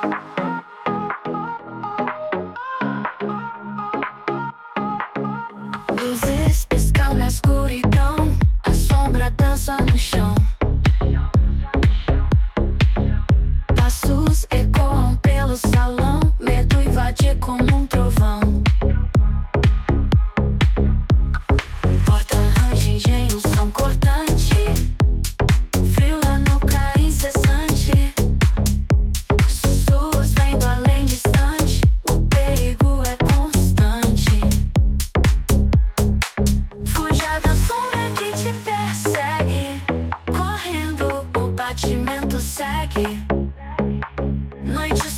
Luzes piscam na escuridão, a sombra dança no chão. Passos ecoam pelo salão, medo invade como um trovão. Porta rangem um som cortante, frio na nuca incessante. Sussurros vêm do além distante, o perigo é constante. Fuja da sombra que te persegue, correndo o batimento segue. Noite